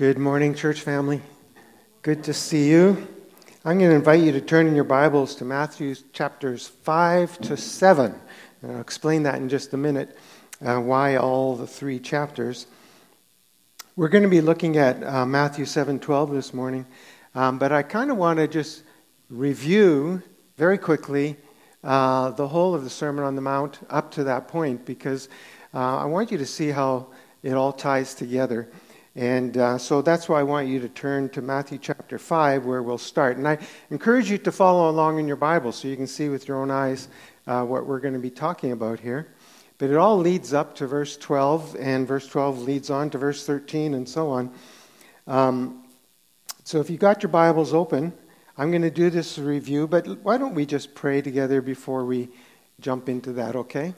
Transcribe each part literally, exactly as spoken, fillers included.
Good morning, church family. Good to see you. I'm going to invite you to turn in your Bibles to Matthew chapters five to seven. And I'll explain that in just a minute, uh, why all the three chapters. We're going to be looking at uh, Matthew seven twelve this morning, um, but I kind of want to just review very quickly uh, the whole of the Sermon on the Mount up to that point, because uh, I want you to see how it all ties together. And uh, so that's why I want you to turn to Matthew chapter five, where we'll start. And I encourage you to follow along in your Bible so you can see with your own eyes uh, what we're going to be talking about here. But it all leads up to verse twelve, and verse twelve leads on to verse thirteen, and so on. Um, so if you've got your Bibles open, I'm going to do this review, but why don't we just pray together before we jump into that, okay?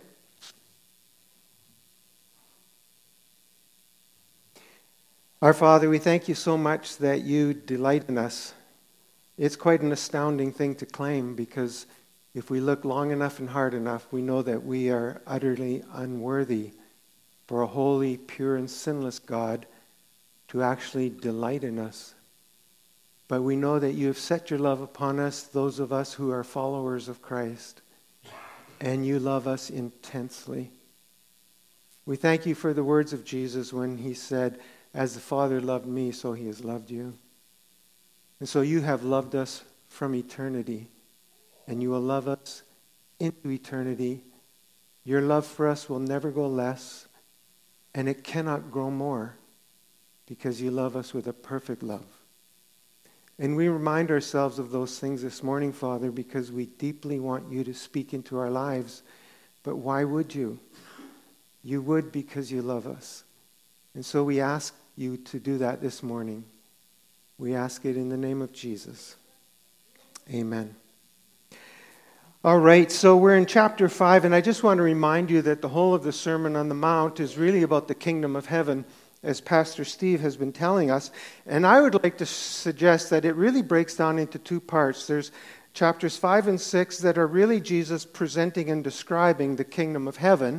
Our Father, we thank you so much that you delight in us. It's quite an astounding thing to claim, because if we look long enough and hard enough, we know that we are utterly unworthy for a holy, pure, and sinless God to actually delight in us. But we know that you have set your love upon us, those of us who are followers of Christ, and you love us intensely. We thank you for the words of Jesus when he said, "As the Father loved me, so he has loved you." And so you have loved us from eternity, and you will love us into eternity. Your love for us will never go less, and it cannot grow more, because you love us with a perfect love. And we remind ourselves of those things this morning, Father, because we deeply want you to speak into our lives. But why would you? You would because you love us. And so we ask you to do that this morning. We ask it in the name of Jesus. Amen. All right, so we're in chapter five, and I just want to remind you that the whole of the Sermon on the Mount is really about the kingdom of heaven, as Pastor Steve has been telling us. And I would like to suggest that it really breaks down into two parts. There's chapters five and six that are really Jesus presenting and describing the kingdom of heaven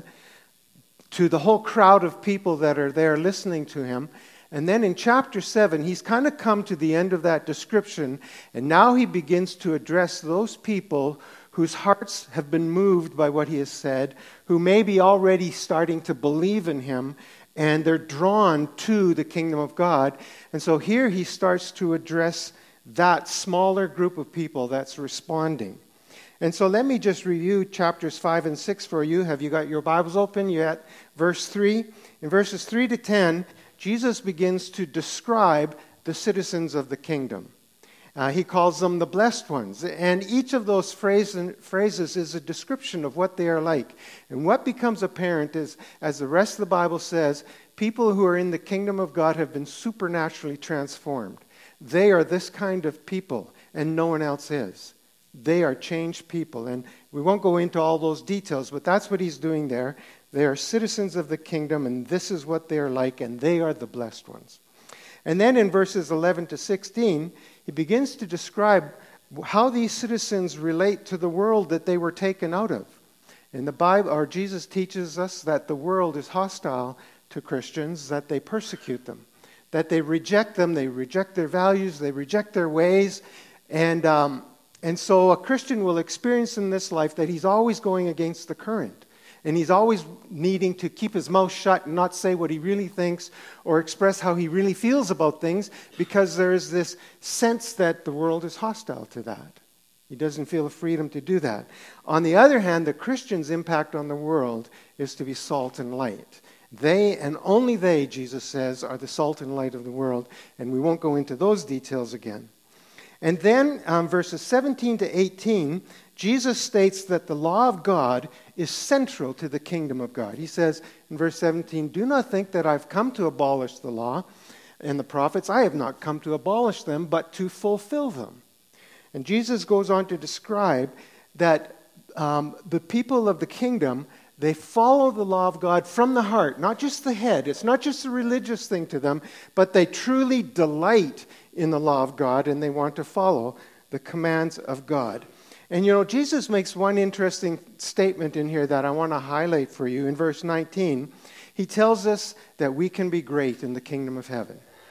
to the whole crowd of people that are there listening to him. And then in chapter seven, he's kind of come to the end of that description, and now he begins to address those people whose hearts have been moved by what he has said, who may be already starting to believe in him, and they're drawn to the kingdom of God. And so here he starts to address that smaller group of people that's responding. And so let me just review chapters five and six for you. Have you got your Bibles open? You're at verse three. In verses three to ten, Jesus begins to describe the citizens of the kingdom. Uh, he calls them the blessed ones. And each of those phrase, phrases is a description of what they are like. And what becomes apparent is, as the rest of the Bible says, people who are in the kingdom of God have been supernaturally transformed. They are this kind of people, and no one else is. They are changed people. And we won't go into all those details, but that's what he's doing there. They are citizens of the kingdom, and this is what they are like, and they are the blessed ones. And then in verses eleven to sixteen, he begins to describe how these citizens relate to the world that they were taken out of. In the Bible, or Jesus teaches us that the world is hostile to Christians, that they persecute them, that they reject them, they reject their values, they reject their ways, and um, And so a Christian will experience in this life that he's always going against the current. And he's always needing to keep his mouth shut and not say what he really thinks or express how he really feels about things, because there is this sense that the world is hostile to that. He doesn't feel the freedom to do that. On the other hand, the Christian's impact on the world is to be salt and light. They, and only they, Jesus says, are the salt and light of the world. And we won't go into those details again. And then um, verses seventeen to eighteen, Jesus states that the law of God is central to the kingdom of God. He says in verse seventeen, "Do not think that I've come to abolish the law and the prophets. I have not come to abolish them, but to fulfill them." And Jesus goes on to describe that um, the people of the kingdom, they follow the law of God from the heart, not just the head. It's not just a religious thing to them, but they truly delight in the law of God, and they want to follow the commands of God. And you know, Jesus makes one interesting statement in here that I want to highlight for you. In verse nineteen, he tells us that we can be great in the kingdom of heaven.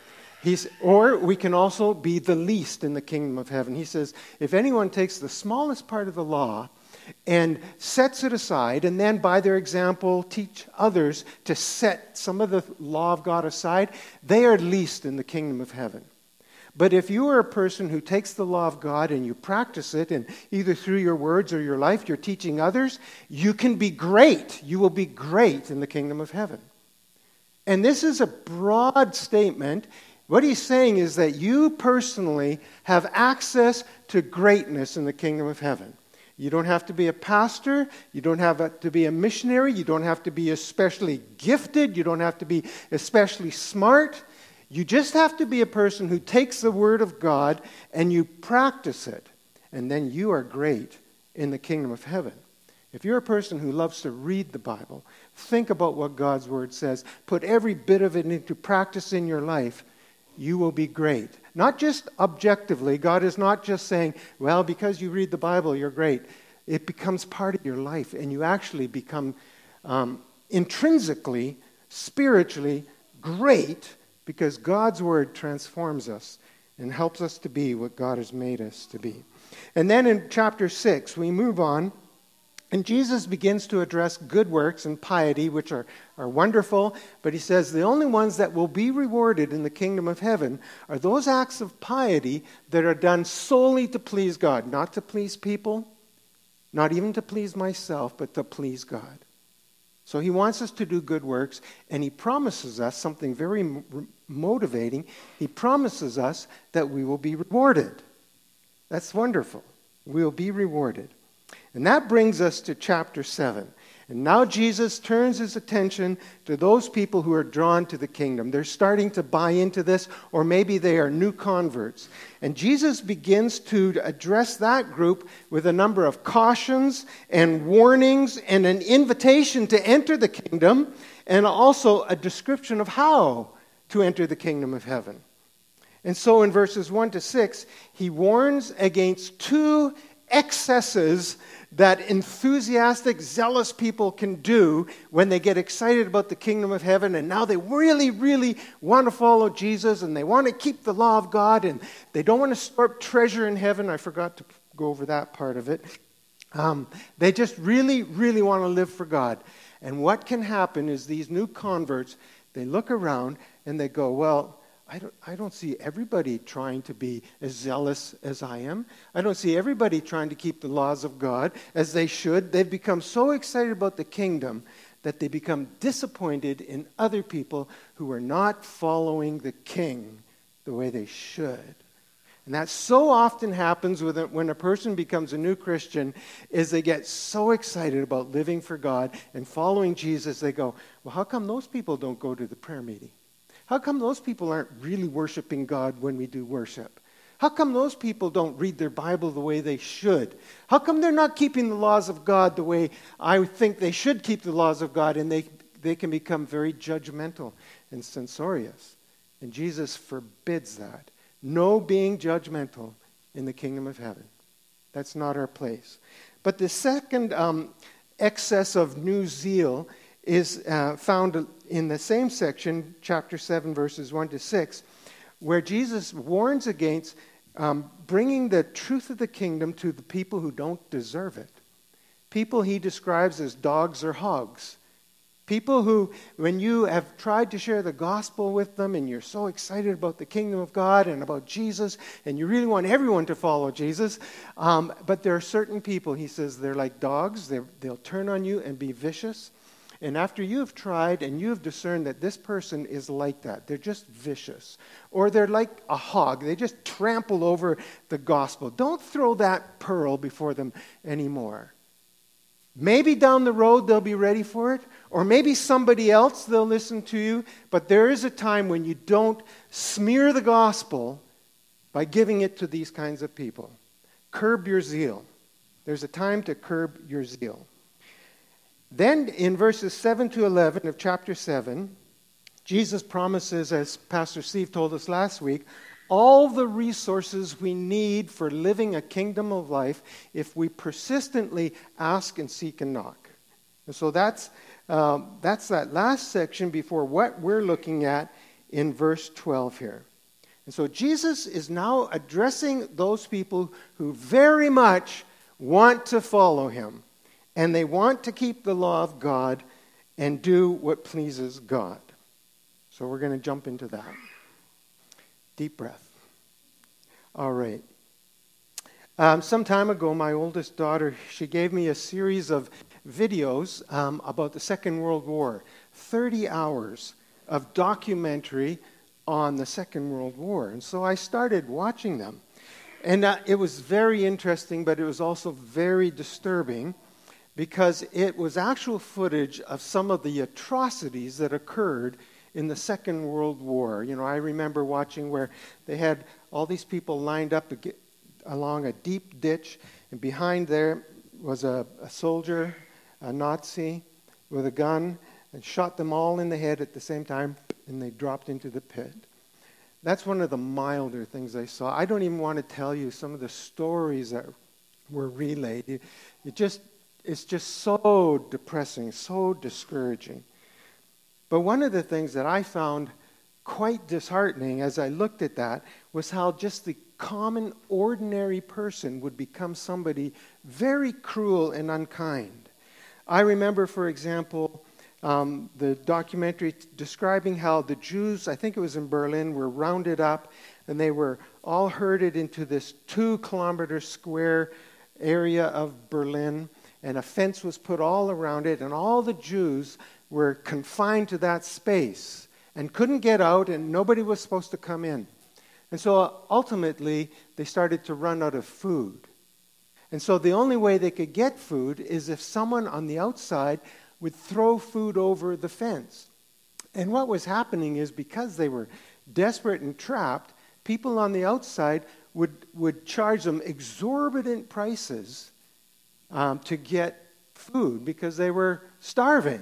He's, or we can also be the least in the kingdom of heaven. He says, if anyone takes the smallest part of the law and sets it aside, and then by their example teach others to set some of the law of God aside, they are least in the kingdom of heaven. But if you are a person who takes the law of God and you practice it, and either through your words or your life you're teaching others, you can be great. You will be great in the kingdom of heaven. And this is a broad statement. What he's saying is that you personally have access to greatness in the kingdom of heaven. You don't have to be a pastor. You don't have to be a missionary. You don't have to be especially gifted. You don't have to be especially smart. You just have to be a person who takes the word of God and you practice it. And then you are great in the kingdom of heaven. If you're a person who loves to read the Bible, think about what God's word says, put every bit of it into practice in your life, you will be great. Not just objectively. God is not just saying, well, because you read the Bible, you're great. It becomes part of your life, and you actually become um, intrinsically, spiritually great, because God's word transforms us and helps us to be what God has made us to be. And then in chapter six, we move on, and Jesus begins to address good works and piety, which are, are wonderful, but he says the only ones that will be rewarded in the kingdom of heaven are those acts of piety that are done solely to please God, not to please people, not even to please myself, but to please God. So he wants us to do good works, and he promises us something very m- motivating. He promises us that we will be rewarded. That's wonderful. We will be rewarded. And that brings us to chapter seven. And now Jesus turns his attention to those people who are drawn to the kingdom. They're starting to buy into this, or maybe they are new converts. And Jesus begins to address that group with a number of cautions and warnings and an invitation to enter the kingdom, and also a description of how to enter the kingdom of heaven. And so in verses one to six, he warns against two excesses that enthusiastic, zealous people can do when they get excited about the kingdom of heaven, and now they really, really want to follow Jesus, and they want to keep the law of God, and they don't want to store up treasure in heaven. I forgot to go over that part of it. Um, they just really, really want to live for God. And what can happen is these new converts, they look around and they go, well, I don't, I don't see everybody trying to be as zealous as I am. I don't see everybody trying to keep the laws of God as they should. They've become so excited about the kingdom that they become disappointed in other people who are not following the king the way they should. And that so often happens with it when a person becomes a new Christian, is they get so excited about living for God and following Jesus, they go, well, how come those people don't go to the prayer meeting? How come those people aren't really worshiping God when we do worship? How come those people don't read their Bible the way they should? How come they're not keeping the laws of God the way I think they should keep the laws of God? And they, they can become very judgmental and censorious. And Jesus forbids that. No being judgmental in the kingdom of heaven. That's not our place. But the second um, excess of new zeal is uh, found in the same section, chapter seven, verses one to six, where Jesus warns against um, bringing the truth of the kingdom to the people who don't deserve it. People he describes as dogs or hogs. People who, when you have tried to share the gospel with them and you're so excited about the kingdom of God and about Jesus, and you really want everyone to follow Jesus, um, but there are certain people, he says, they're like dogs. They're, they'll turn on you and be vicious. And after you've tried and you've discerned that this person is like that, they're just vicious, or they're like a hog, they just trample over the gospel. Don't throw that pearl before them anymore. Maybe down the road they'll be ready for it, or maybe somebody else they'll listen to you, but there is a time when you don't smear the gospel by giving it to these kinds of people. Curb your zeal. There's a time to curb your zeal. Then in verses seven to eleven of chapter seven, Jesus promises, as Pastor Steve told us last week, all the resources we need for living a kingdom of life if we persistently ask and seek and knock. And so that's, um, that's that last section before what we're looking at in verse twelve here. And so Jesus is now addressing those people who very much want to follow him. And they want to keep the law of God and do what pleases God. So we're going to jump into that. Deep breath. All right. Um, some time ago, my oldest daughter, she gave me a series of videos um, about the Second World War. thirty hours of documentary on the Second World War. And so I started watching them. And uh, it was very interesting, but it was also very disturbing because it was actual footage of some of the atrocities that occurred in the Second World War. You know, I remember watching where they had all these people lined up along a deep ditch, and behind there was a, a soldier, a Nazi, with a gun, and shot them all in the head at the same time, and they dropped into the pit. That's one of the milder things I saw. I don't even want to tell you some of the stories that were relayed. It, it just, it's just so depressing, so discouraging. But one of the things that I found quite disheartening as I looked at that was how just the common, ordinary person would become somebody very cruel and unkind. I remember, for example, um, the documentary t- describing how the Jews, I think it was in Berlin, were rounded up and they were all herded into this two-kilometer square area of Berlin, and a fence was put all around it, and all the Jews were confined to that space and couldn't get out, and nobody was supposed to come in. And so ultimately, they started to run out of food. And so the only way they could get food is if someone on the outside would throw food over the fence. And what was happening is, because they were desperate and trapped, people on the outside would, would charge them exorbitant prices um, to get food because they were starving.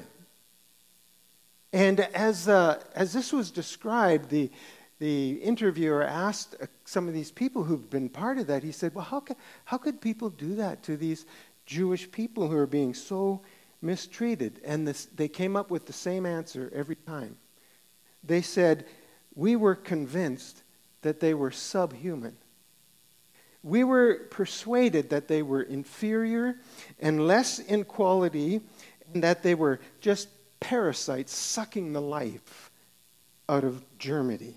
And as uh, as this was described, the the interviewer asked uh, some of these people who've been part of that. He said, "Well, how could how could people do that to these Jewish people who are being so mistreated?" And this, they came up with the same answer every time. They said, "We were convinced that they were subhuman. We were persuaded that they were inferior and less in quality, and that they were just parasites sucking the life out of Germany."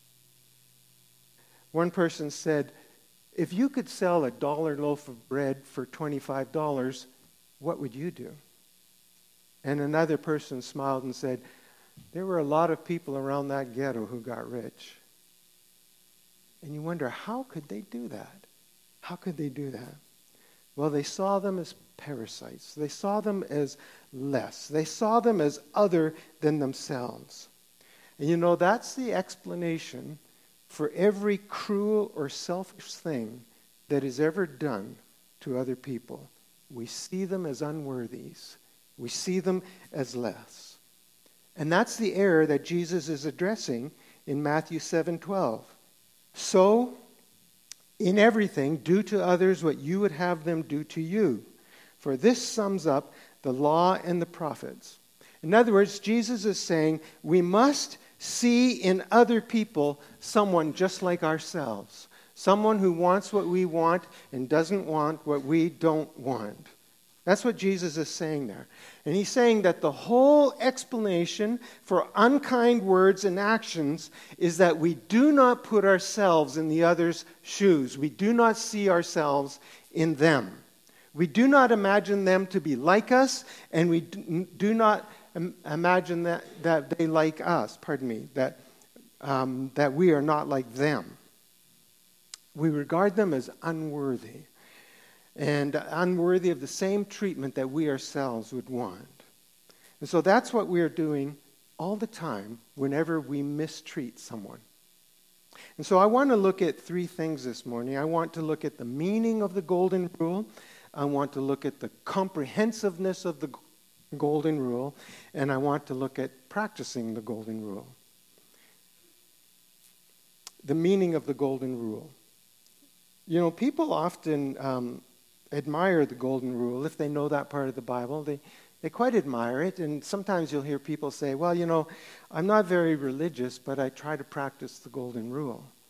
One person said, "If you could sell a dollar loaf of bread for twenty-five dollars, what would you do?" And another person smiled and said, "There were a lot of people around that ghetto who got rich." And you wonder, how could they do that? How could they do that? Well, they saw them as parasites. They saw them as less. They saw them as other than themselves. And you know, that's the explanation for every cruel or selfish thing that is ever done to other people. We see them as unworthies. We see them as less. And that's the error that Jesus is addressing in Matthew seven twelve. So, in everything, do to others what you would have them do to you. For this sums up the law and the prophets. In other words, Jesus is saying we must see in other people someone just like ourselves. Someone who wants what we want and doesn't want what we don't want. That's what Jesus is saying there. And he's saying that the whole explanation for unkind words and actions is that we do not put ourselves in the other's shoes. We do not see ourselves in them. We do not imagine them to be like us, and we do not imagine that, that they like us, pardon me, that, um, that we are not like them. We regard them as unworthy, and unworthy of the same treatment that we ourselves would want. And so that's what we are doing all the time whenever we mistreat someone. And so I want to look at three things this morning. I want to look at the meaning of the golden rule. I want to look at the comprehensiveness of the golden rule. And I want to look at practicing the golden rule. The meaning of the golden rule. You know, people often um, admire the golden rule if they know that part of the Bible. They they quite admire it, and sometimes you'll hear people say, well, you know, I'm not very religious, but I try to practice the golden rule.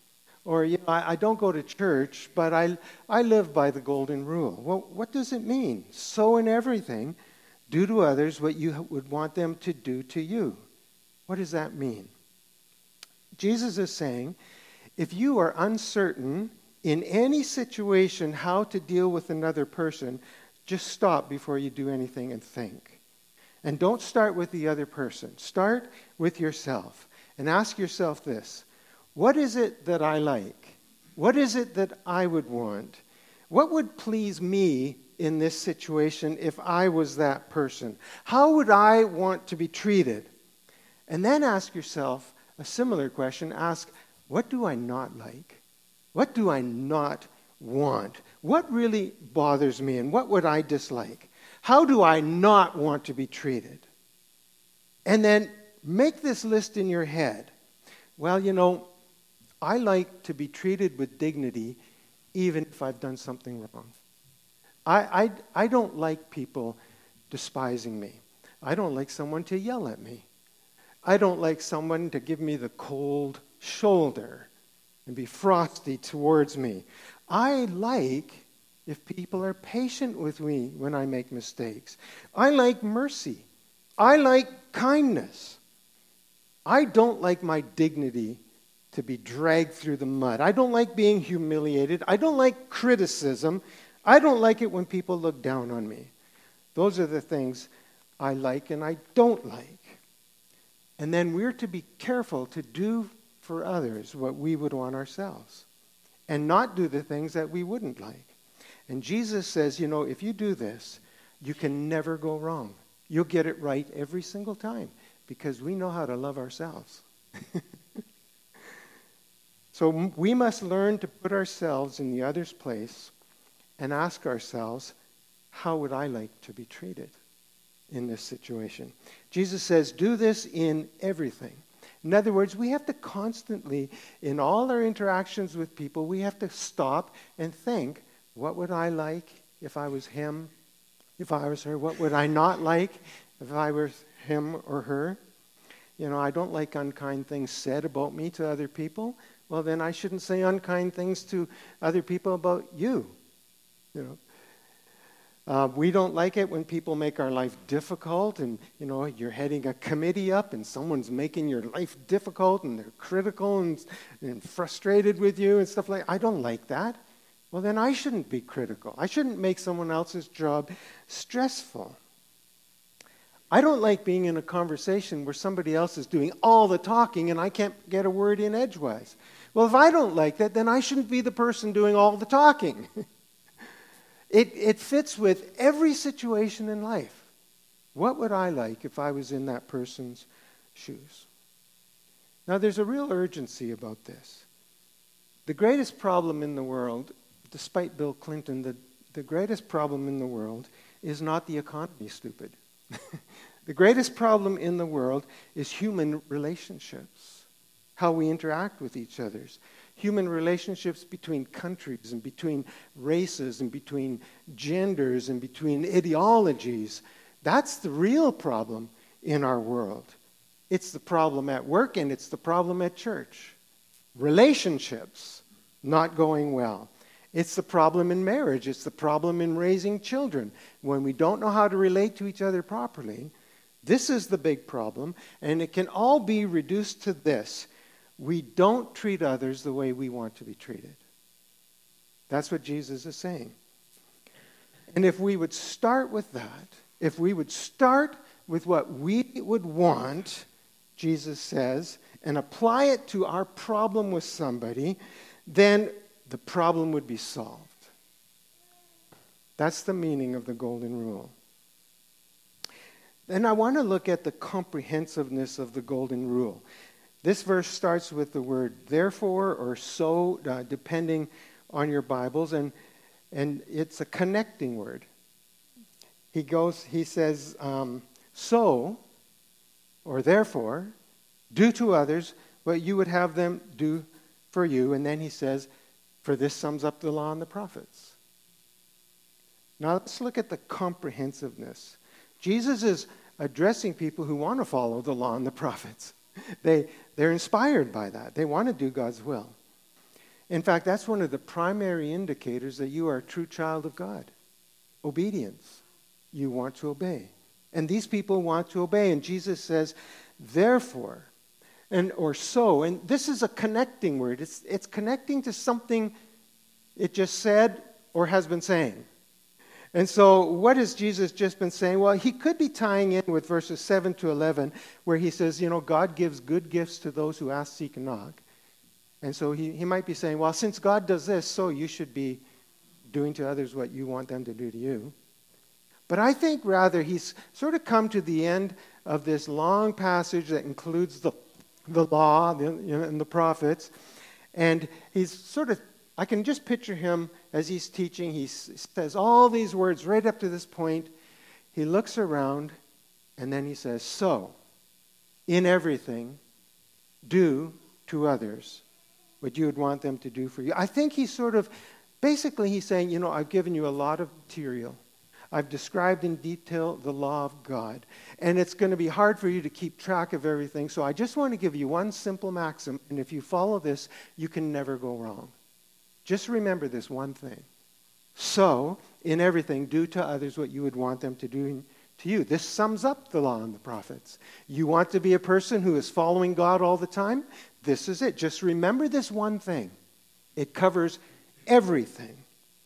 Or, you know, I, I don't go to church, but I, I live by the golden rule. Well, what does it mean? So in everything, do to others what you would want them to do to you. What does that mean? Jesus is saying, if you are uncertain in any situation how to deal with another person, just stop before you do anything and think. And don't start with the other person. Start with yourself and ask yourself this. What is it that I like? What is it that I would want? What would please me in this situation if I was that person? How would I want to be treated? And then ask yourself a similar question. Ask, what do I not like? What do I not want? What really bothers me and what would I dislike? How do I not want to be treated? And then make this list in your head. Well, you know, I like to be treated with dignity even if I've done something wrong. I, I, I don't like people despising me. I don't like someone to yell at me. I don't like someone to give me the cold shoulder and be frosty towards me. I like if people are patient with me when I make mistakes. I like mercy. I like kindness. I don't like my dignity to be dragged through the mud. I don't like being humiliated. I don't like criticism. I don't like it when people look down on me. Those are the things I like and I don't like. And then we're to be careful to do for others what we would want ourselves and not do the things that we wouldn't like. And Jesus says, you know, if you do this, you can never go wrong. You'll get it right every single time because we know how to love ourselves. So we must learn to put ourselves in the other's place and ask ourselves, how would I like to be treated in this situation? Jesus says, do this in everything. In other words, we have to constantly, in all our interactions with people, we have to stop and think, what would I like if I was him, if I was her? What would I not like if I were him or her? You know, I don't like unkind things said about me to other people. Well, then I shouldn't say unkind things to other people about you. You know, uh, we don't like it when people make our life difficult, and you know you're heading a committee up, and someone's making your life difficult, and they're critical and, and frustrated with you and stuff like. I don't like that. Well, then I shouldn't be critical. I shouldn't make someone else's job stressful. I don't like being in a conversation where somebody else is doing all the talking and I can't get a word in edgewise. Well, if I don't like that, then I shouldn't be the person doing all the talking. it, it fits with every situation in life. What would I like if I was in that person's shoes? Now, there's a real urgency about this. The greatest problem in the world, despite Bill Clinton, the, the greatest problem in the world is not the economy, stupid. The greatest problem in the world is human relationships, how we interact with each other. Human relationships between countries and between races and between genders and between ideologies. That's the real problem in our world. It's the problem at work and it's the problem at church. Relationships not going well. It's the problem in marriage. It's the problem in raising children. When we don't know how to relate to each other properly, this is the big problem, and it can all be reduced to this. We don't treat others the way we want to be treated. That's what Jesus is saying. And if we would start with that, if we would start with what we would want, Jesus says, and apply it to our problem with somebody, then the problem would be solved. That's the meaning of the golden rule. Then I want to look at the comprehensiveness of the golden rule. This verse starts with the word therefore or so, uh, depending on your Bibles, and and it's a connecting word. He goes, he says, um, so, or therefore, do to others what you would have them do for you, and then he says, for this sums up the law and the prophets. Now let's look at the comprehensiveness. Jesus is addressing people who want to follow the law and the prophets. They, they're inspired by that. They want to do God's will. In fact, that's one of the primary indicators that you are a true child of God. Obedience. You want to obey. And these people want to obey. And Jesus says, therefore, and or so. And this is a connecting word. It's, it's connecting to something it just said or has been saying. And so what has Jesus just been saying? Well, he could be tying in with verses seven to eleven, where he says, you know, God gives good gifts to those who ask, seek, and knock. And so he, he might be saying, well, since God does this, so you should be doing to others what you want them to do to you. But I think rather he's sort of come to the end of this long passage that includes the, the law the, you know, and the prophets. And he's sort of, I can just picture him as he's teaching. He says all these words right up to this point. He looks around and then he says, so, in everything, do to others what you would want them to do for you. I think he's sort of, basically he's saying, you know, I've given you a lot of material. I've described in detail the law of God. And it's going to be hard for you to keep track of everything. So I just want to give you one simple maxim. And if you follow this, you can never go wrong. Just remember this one thing. So, in everything, do to others what you would want them to do to you. This sums up the law and the prophets. You want to be a person who is following God all the time? This is it. Just remember this one thing. It covers everything.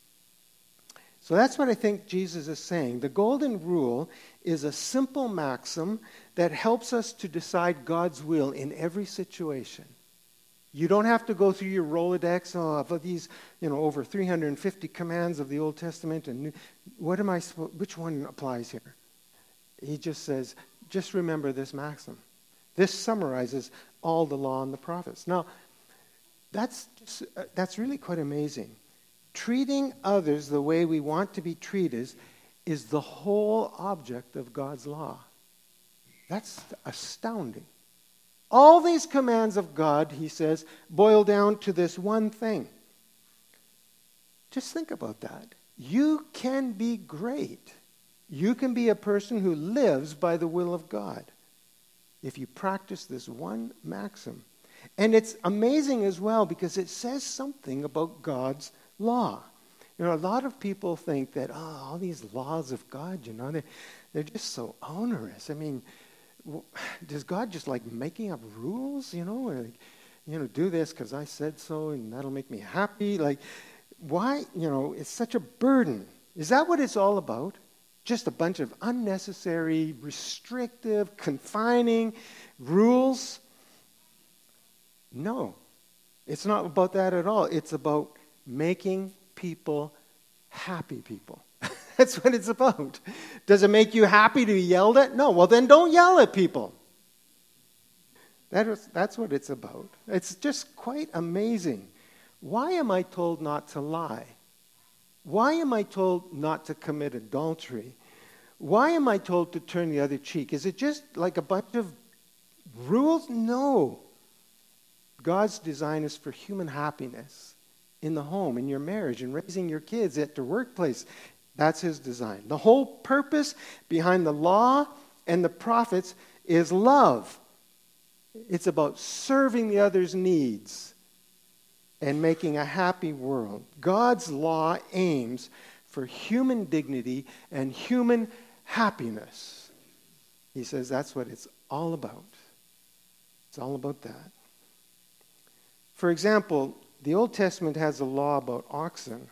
So that's what I think Jesus is saying. The golden rule is a simple maxim that helps us to decide God's will in every situation. You don't have to go through your Rolodex oh, of these, you know, over three hundred fifty commands of the Old Testament, and what am I? Which one applies here? He just says, just remember this maxim. This summarizes all the law and the prophets. Now, that's just, uh, that's really quite amazing. Treating others the way we want to be treated is the whole object of God's law. That's astounding. All these commands of God, he says, boil down to this one thing. Just think about that. You can be great. You can be a person who lives by the will of God if you practice this one maxim. And it's amazing as well because it says something about God's law. You know, a lot of people think that, oh, all these laws of God, you know, they, they're just so onerous. I mean, does God just like making up rules, you know, like, you know, do this because I said so and that'll make me happy? Like, why, you know, it's such a burden. Is that what it's all about? Just a bunch of unnecessary, restrictive, confining rules? No, it's not about that at all. It's about making people happy people. That's what it's about. Does it make you happy to be yelled at? No. Well, then don't yell at people. That is, that's what it's about. It's just quite amazing. Why am I told not to lie? Why am I told not to commit adultery? Why am I told to turn the other cheek? Is it just like a bunch of rules? No. God's design is for human happiness in the home, in your marriage, in raising your kids, at the workplace. That's his design. The whole purpose behind the law and the prophets is love. It's about serving the other's needs and making a happy world. God's law aims for human dignity and human happiness. He says that's what it's all about. It's all about that. For example, the Old Testament has a law about oxen.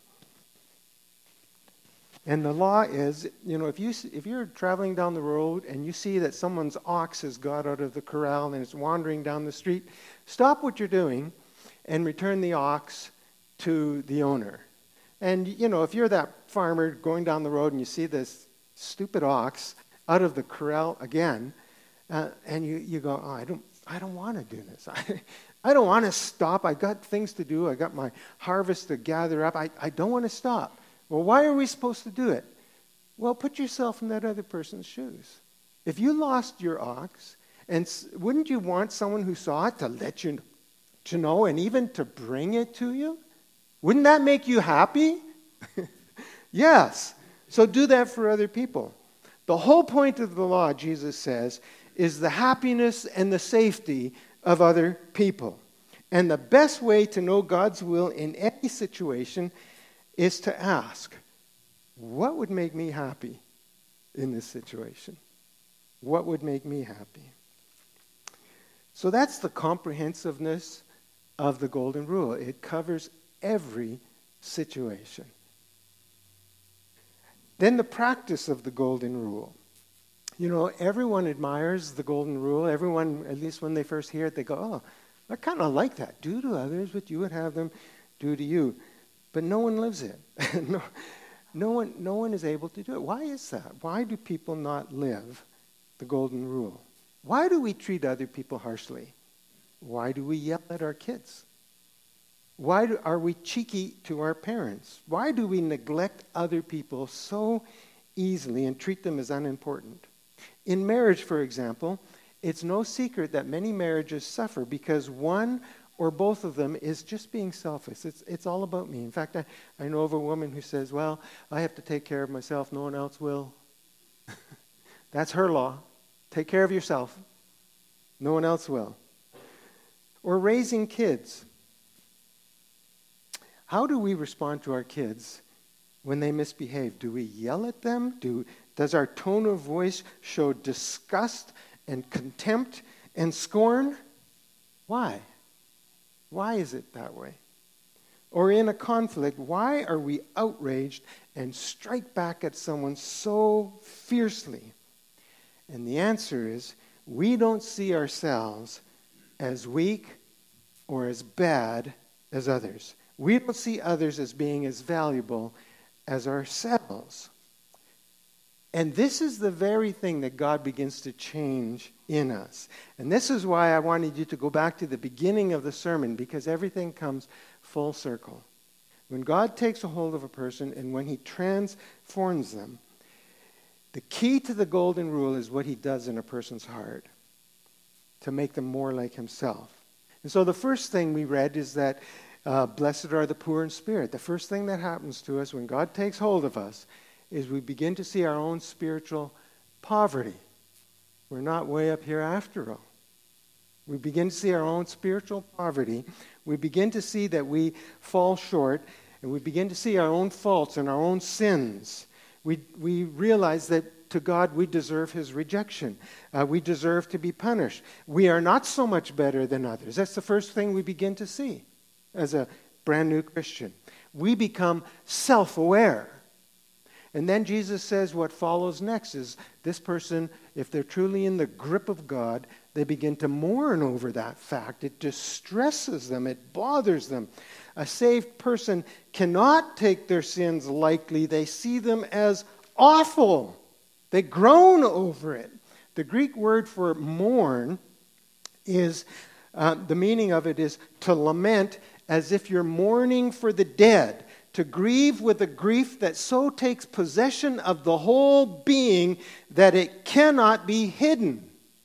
And the law is, you know, if, you, if you're traveling down the road and you see that someone's ox has got out of the corral and it's wandering down the street, stop what you're doing and return the ox to the owner. And, you know, if you're that farmer going down the road and you see this stupid ox out of the corral again, uh, and you, you go, oh, I don't, I don't want to do this. I, I don't want to stop. I got things to do. I got my harvest to gather up. I, I don't want to stop. Well, why are we supposed to do it? Well, put yourself in that other person's shoes. If you lost your ox, and wouldn't you want someone who saw it to let you to know and even to bring it to you? Wouldn't that make you happy? Yes. So do that for other people. The whole point of the law, Jesus says, is the happiness and the safety of other people. And the best way to know God's will in any situation is to ask, what would make me happy in this situation? What would make me happy? So that's the comprehensiveness of the golden rule. It covers every situation. Then the practice of the golden rule. You know, everyone admires the golden rule. Everyone, at least when they first hear it, they go, oh, I kind of like that. Do to others what you would have them do to you. But no one lives it. no, no one, no one is able to do it. Why is that? Why do people not live the golden rule? Why do we treat other people harshly? Why do we yell at our kids? Why do, are we cheeky to our parents? Why do we neglect other people so easily and treat them as unimportant? In marriage, for example, it's no secret that many marriages suffer because one or both of them is just being selfish. It's, it's all about me. In fact, I, I know of a woman who says, well, I have to take care of myself. No one else will. That's her law. Take care of yourself. No one else will. Or raising kids. How do we respond to our kids when they misbehave? Do we yell at them? Do, does our tone of voice show disgust and contempt and scorn? Why? Why is it that way? Or in a conflict, why are we outraged and strike back at someone so fiercely? And the answer is, we don't see ourselves as weak or as bad as others. We don't see others as being as valuable as ourselves. And this is the very thing that God begins to change in us. And this is why I wanted you to go back to the beginning of the sermon, because everything comes full circle. When God takes a hold of a person and when he transforms them, the key to the golden rule is what he does in a person's heart to make them more like himself. And so the first thing we read is that uh, blessed are the poor in spirit. The first thing that happens to us when God takes hold of us is we begin to see our own spiritual poverty. We're not way up here after all. We begin to see our own spiritual poverty. We begin to see that we fall short, and we begin to see our own faults and our own sins. We, we realize that to God we deserve his rejection. Uh, we deserve to be punished. We are not so much better than others. That's the first thing we begin to see as a brand new Christian. We become self-aware. And then Jesus says what follows next is this person, if they're truly in the grip of God, they begin to mourn over that fact. It distresses them. It bothers them. A saved person cannot take their sins lightly. They see them as awful. They groan over it. The Greek word for mourn is, uh, the meaning of it is to lament as if you're mourning for the dead. To grieve with a grief that so takes possession of the whole being that it cannot be hidden.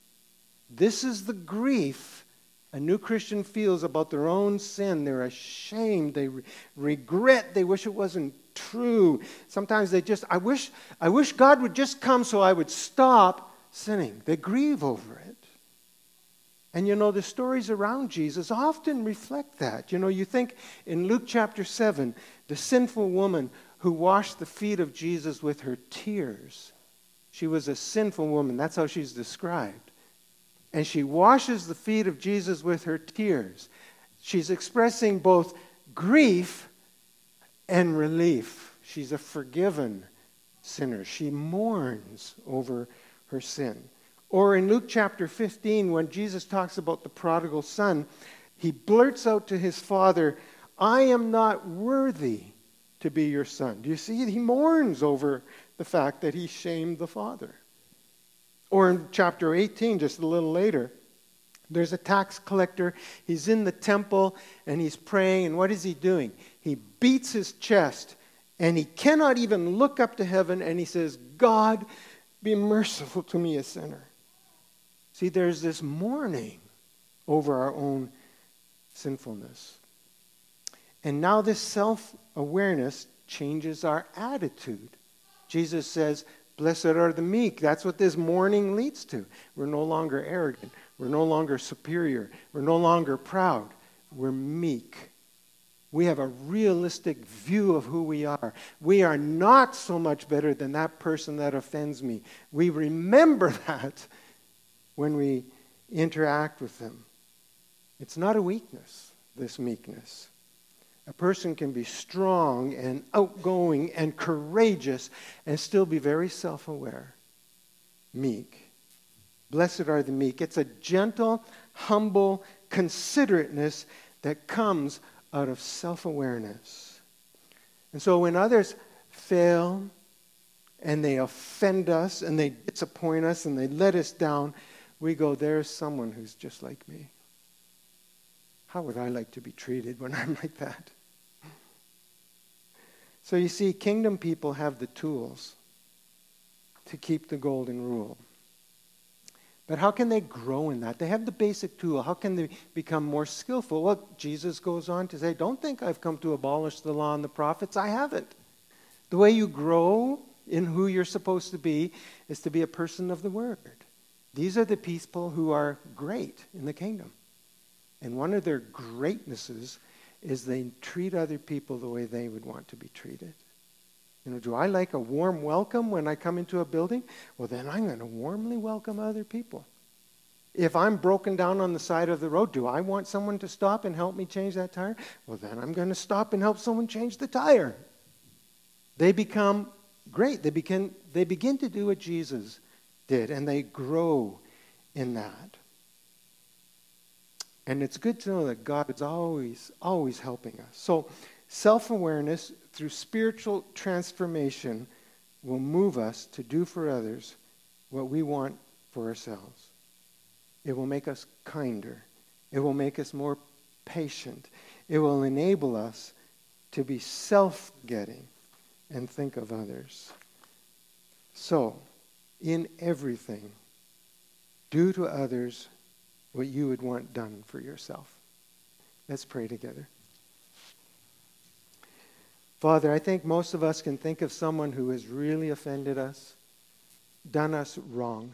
This is the grief a new Christian feels about their own sin. They're ashamed. They re- regret. They wish it wasn't true. Sometimes they just, I wish, I wish God would just come so I would stop sinning. They grieve over it. And you know, the stories around Jesus often reflect that. You know, you think in Luke chapter seven, the sinful woman who washed the feet of Jesus with her tears. She was a sinful woman. That's how she's described. And she washes the feet of Jesus with her tears. She's expressing both grief and relief. She's a forgiven sinner. She mourns over her sin. Or in Luke chapter fifteen, when Jesus talks about the prodigal son, he blurts out to his father, I am not worthy to be your son. Do you see it? He mourns over the fact that he shamed the father. Or in chapter eighteen, just a little later, there's a tax collector. He's in the temple and he's praying. And what is he doing? He beats his chest and he cannot even look up to heaven. And he says, God, be merciful to me, a sinner. See, there's this mourning over our own sinfulness. And now this self-awareness changes our attitude. Jesus says, blessed are the meek. That's what this mourning leads to. We're no longer arrogant. We're no longer superior. We're no longer proud. we're meek. We have a realistic view of who we are. We are not so much better than that person that offends me. We remember that when we interact with them. It's not a weakness, this meekness. A person can be strong and outgoing and courageous and still be very self-aware. Meek. Blessed are the meek. It's a gentle, humble considerateness that comes out of self-awareness. And so when others fail and they offend us and they disappoint us and they let us down, we go, there's someone who's just like me. How would I like to be treated when I'm like that? So you see, kingdom people have the tools to keep the golden rule. But how can they grow in that? They have the basic tool. How can they become more skillful? Well, Jesus goes on to say, don't think I've come to abolish the law and the prophets. I haven't. The way you grow in who you're supposed to be is to be a person of the word. These are the people who are great in the kingdom. And one of their greatnesses is they treat other people the way they would want to be treated. You know, do I like a warm welcome when I come into a building? Well, then I'm going to warmly welcome other people. If I'm broken down on the side of the road, do I want someone to stop and help me change that tire? Well, then I'm going to stop and help someone change the tire. They become great. They begin, they begin to do what Jesus did, and they grow in that. And it's good to know that God is always, always helping us. So self-awareness through spiritual transformation will move us to do for others what we want for ourselves. It will make us kinder. It will make us more patient. It will enable us to be self-getting and think of others. So, in everything, do to others what you would want done for yourself. Let's pray together. Father, I think most of us can think of someone who has really offended us, done us wrong.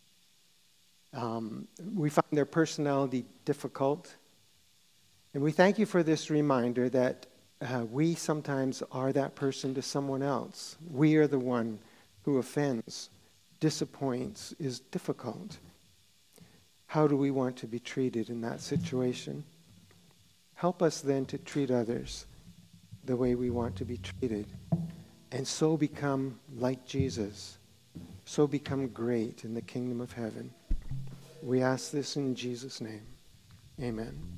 Um, we find their personality difficult. And we thank you for this reminder that uh, we sometimes are that person to someone else. We are the one who offends, disappoints, is difficult. How do we want to be treated in that situation? Help us then to treat others the way we want to be treated, and so become like Jesus, so become great in the kingdom of heaven. We ask this in Jesus' name. Amen.